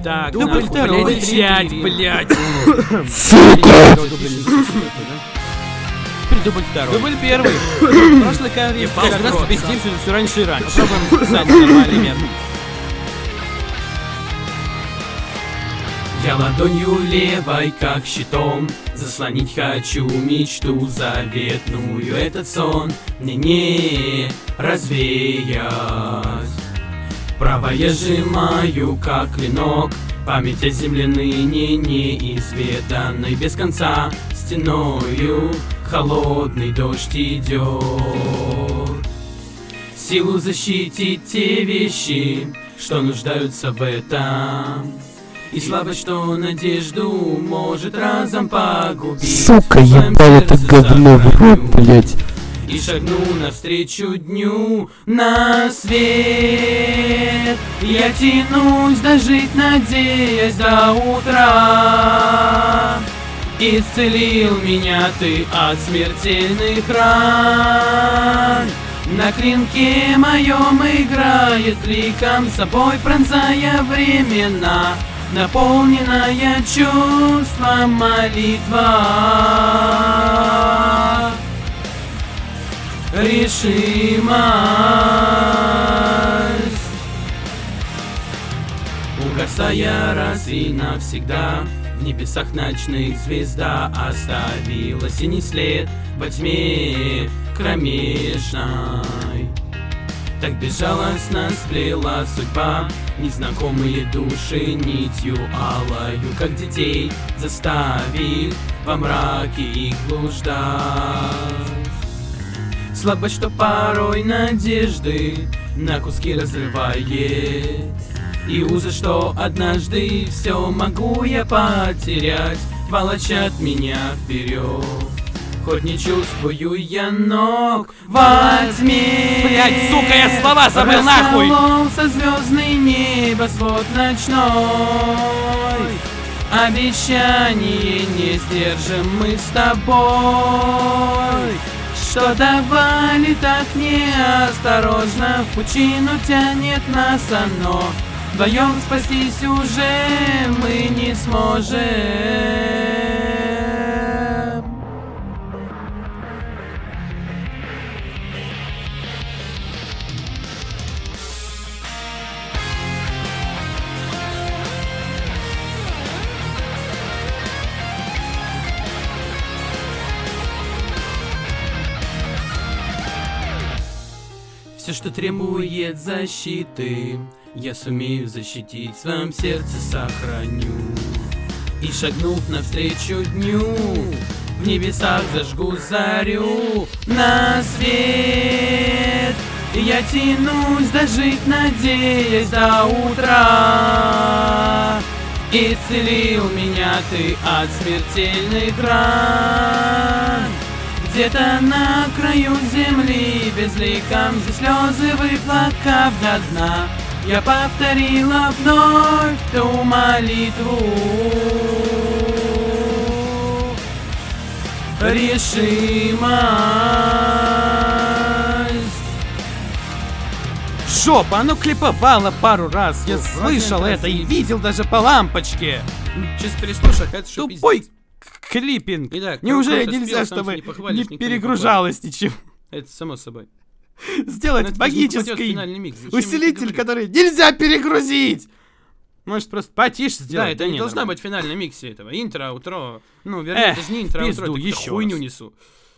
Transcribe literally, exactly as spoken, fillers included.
Так, Дубль нахуй, второй. блядь, блядь. Сука! Теперь дубль второй. Дубль первый. Прошлый камень Как раз просто пиздимся все раньше и раньше. Попробуем записать нормальный метод. Я ладонью левой, как щитом, заслонить хочу мечту заветную. Этот сон мне не развеять. Правой я сжимаю, как клинок, память о земле ныне неизведанной. Без конца стеною холодный дождь идет. Силу защитить те вещи, что нуждаются в этом, и слабость, что надежду может разом погубить. Сука, ебал это говно в рот, блять. И шагну навстречу дню на свет. Я тянусь дожить, надеясь до утра. Исцелил меня ты от смертельных ран. На клинке моем играет ликом собой, пронзая времена, наполненная чувством молитва. Решимость. Угасая раз и навсегда, в небесах ночных звезда оставила синий след во тьме кромешной. Так безжалостно сплела судьба незнакомые души нитью алою, как детей заставив во мраке их блуждать. Слабость, что порой надежды на куски разрывает, и узы, что однажды все могу я потерять, волочат меня вперед. Хоть не чувствую я ног во тьме. Блять, сука, я слова забыл нахуй! Раскололся звездный небосвод ночной. Обещание не сдержим мы с тобой, что давали так неосторожно, в пучину тянет нас оно. Вдвоем спастись уже мы не сможем. Все, что требует защиты, я сумею защитить, в своем сердце сохраню. И шагнув навстречу дню, в небесах зажгу зарю на свет. И я тянусь дожить, надеясь до утра. Исцелил меня ты от смертельных ран. Где-то на краю земли безликом, за слезы выплакав до дна, я повторила вновь ту молитву. Решимость. Жопа, оно клиповало пару раз. Я слышал это и видел даже по лампочке. Чисто переслушай, это что Тупой клиппинг. Итак, Неужели круто нельзя, спел, сам чтобы себя не похвалишь, не никто не перегружалось ничего? Это само собой. Сделать Но это же не попадёт в магический финальный микс. Зачем я это усилитель, говорю? который нельзя перегрузить. Может, просто потише сделать? Да, это не не, должна нормально. быть в финальном миксе этого. Интро, аутро. Ну, вернее, Эх, даже не интро, пизду, аутро, это еще хуйню раз. несу.